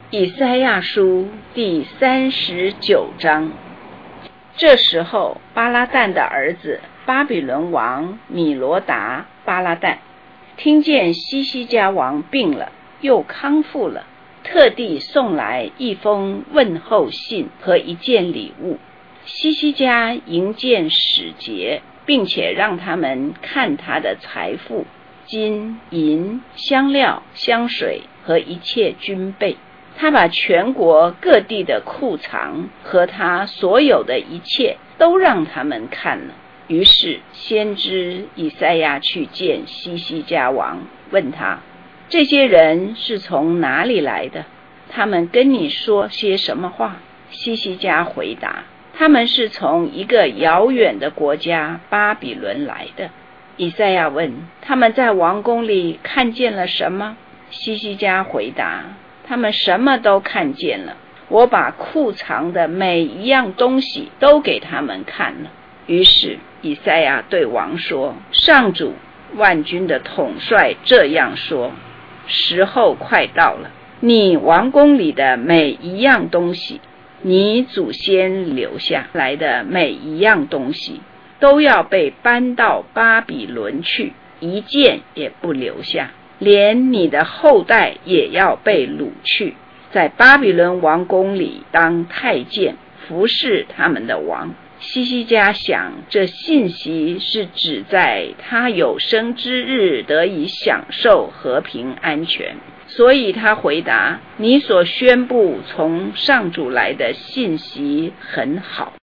以赛亚书第39章。这时候，巴拉旦的儿子巴比伦王米罗达巴拉旦听见西西家王病了，又康复了，特地送来一封问候信和一件礼物。西西家迎见使节，并且让他们看他的财富，金银香料香水和一切军备。他把全国各地的库藏和他所有的一切都让他们看了。于是先知以赛亚去见西西家王，问他，这些人是从哪里来的？他们跟你说些什么话？西西家回答，他们是从一个遥远的国家巴比伦来的。以赛亚问，他们在王宫里看见了什么？西西家回答，他们什么都看见了，我把库藏的每一样东西都给他们看了。于是以赛亚对王说，上主万军的统帅这样说，时候快到了，你王宫里的每一样东西，你祖先留下来的每一样东西，都要被搬到巴比伦去，一件也不留下，连你的后代也要被掳去，在巴比伦王宫里当太监，服侍他们的王。西西家想，这信息是指在他有生之日得以享受和平安全，所以他回答，你所宣布从上主来的信息很好。